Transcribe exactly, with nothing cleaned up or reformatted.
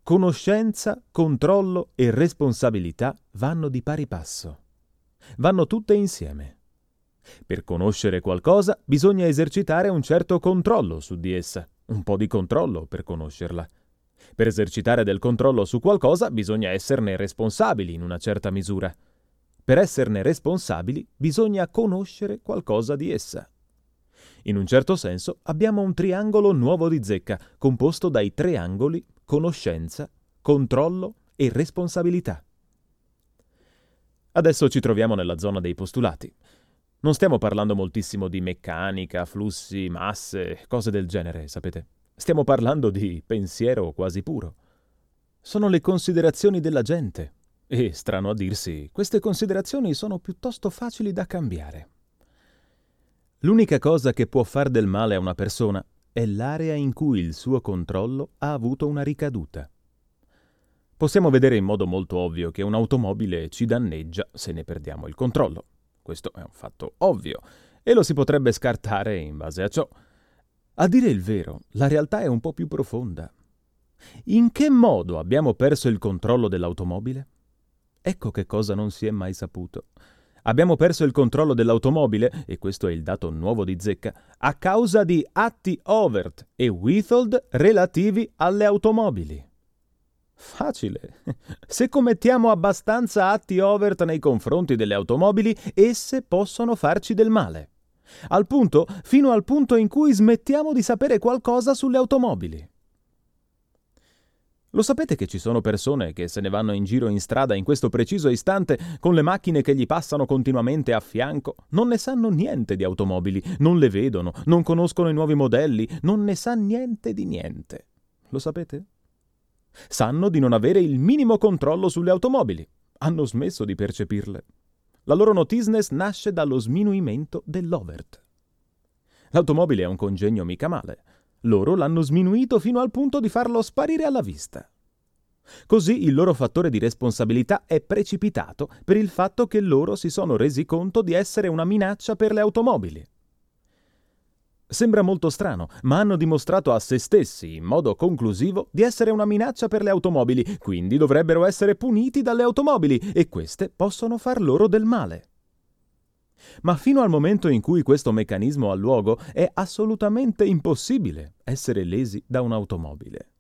Conoscenza, controllo e responsabilità vanno di pari passo. Vanno tutte insieme. Per conoscere qualcosa bisogna esercitare un certo controllo su di essa, un po' di controllo per conoscerla. Per esercitare del controllo su qualcosa bisogna esserne responsabili in una certa misura. Per esserne responsabili bisogna conoscere qualcosa di essa. In un certo senso abbiamo un triangolo nuovo di zecca, composto dai tre angoli conoscenza, controllo e responsabilità. Adesso ci troviamo nella zona dei postulati. Non stiamo parlando moltissimo di meccanica, flussi, masse, cose del genere, sapete? Stiamo parlando di pensiero quasi puro. Sono le considerazioni della gente. E, strano a dirsi, queste considerazioni sono piuttosto facili da cambiare. L'unica cosa che può far del male a una persona è l'area in cui il suo controllo ha avuto una ricaduta. Possiamo vedere in modo molto ovvio che un'automobile ci danneggia se ne perdiamo il controllo. Questo è un fatto ovvio e lo si potrebbe scartare in base a ciò. A dire il vero, la realtà è un po' più profonda. In che modo abbiamo perso il controllo dell'automobile? Ecco che cosa non si è mai saputo. Abbiamo perso il controllo dell'automobile, e questo è il dato nuovo di zecca, a causa di atti overt e withhold relativi alle automobili. Facile. Se commettiamo abbastanza atti overt nei confronti delle automobili, esse possono farci del male. Al punto, fino al punto in cui smettiamo di sapere qualcosa sulle automobili. Lo sapete che ci sono persone che se ne vanno in giro in strada in questo preciso istante con le macchine che gli passano continuamente a fianco? Non ne sanno niente di automobili, non le vedono, non conoscono i nuovi modelli, non ne sa niente di niente. Lo sapete? Sanno di non avere il minimo controllo sulle automobili. Hanno smesso di percepirle. La loro notisness nasce dallo sminuimento dell'overt. L'automobile è un congegno mica male. Loro l'hanno sminuito fino al punto di farlo sparire alla vista. Così il loro fattore di responsabilità è precipitato per il fatto che loro si sono resi conto di essere una minaccia per le automobili. Sembra molto strano, ma hanno dimostrato a se stessi, in modo conclusivo, di essere una minaccia per le automobili, quindi dovrebbero essere puniti dalle automobili e queste possono far loro del male. Ma fino al momento in cui questo meccanismo ha luogo è assolutamente impossibile essere lesi da un'automobile.